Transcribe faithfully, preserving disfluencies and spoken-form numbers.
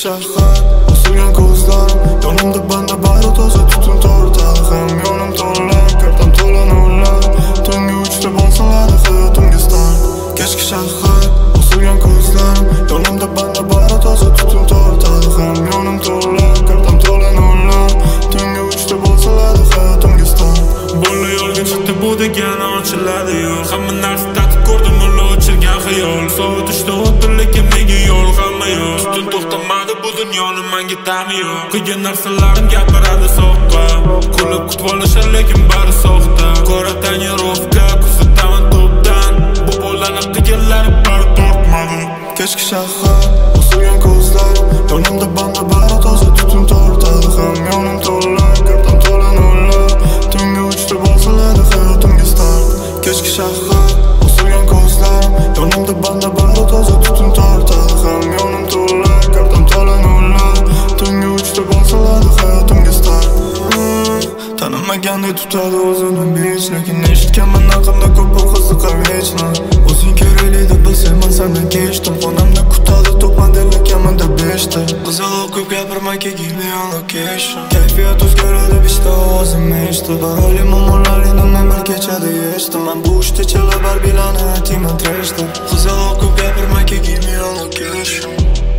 shahar, osilgan ko'zlarim, yonimda banda bari toza tutun tortadi. Ham yonim to'la, kartam to'la nollar, tungi uchta bo'lsinladi hayotimga start. Kechki shahar, osilgan ko'zlarim, yonimda banda bari toza tutun tortadi. Ham yonim to'la, kartam to'la nollar, tungi uchta bo'lsinladi hayotimga start. Bola yo'lga chiqdi bu degani ochiladi yo'l. Hamma narsa tatib ko'rdim, mulla ochilgan xayol. Soat uchda o'tdi lekin menga yo'l hamma yo'q. Tun to'xtamadi bu dunyoni menga ta'mi yo'q. Qiyin narsalarim gapiradi soqqa, kulib kutib olishar lekin bari soxta. Qora tonirovka kuzataman to'pdan, bu bolani qiyinlari bari tortmadi. Kechki shahar, osilgan ko'zlarim, yonimda banda bari toza tutun tortadi. Ham yonim to'la, kartam to'la nollar, tungi uchta bo'lsinladi hayotimga start. Kechki shahar, osilgan ko'zlarim, yonimda banda bari toza tutun tortadi. Ham yonim to'la, kartam to'la nollar, tungi uchta bo'lsinladi hayotimga start. Tanimagandek tutadi o'zini bich, lekin eshitganman haqimda ko'p bu qiziqar vechna. O'zing kerakli deb bilsayman sendan kechdim, xonamda kutadi to'p modellar kamida beshta. Qizaloq ko'p gapirma, give me your location. Kayfiyat o'zgaradi beshta ovozim eshitib, baroli muammolaringni men bir kechada yechdim. Men bu ishda chala barbilani aytayman trashda. Qizaloq ko'p gapirma, give me your location.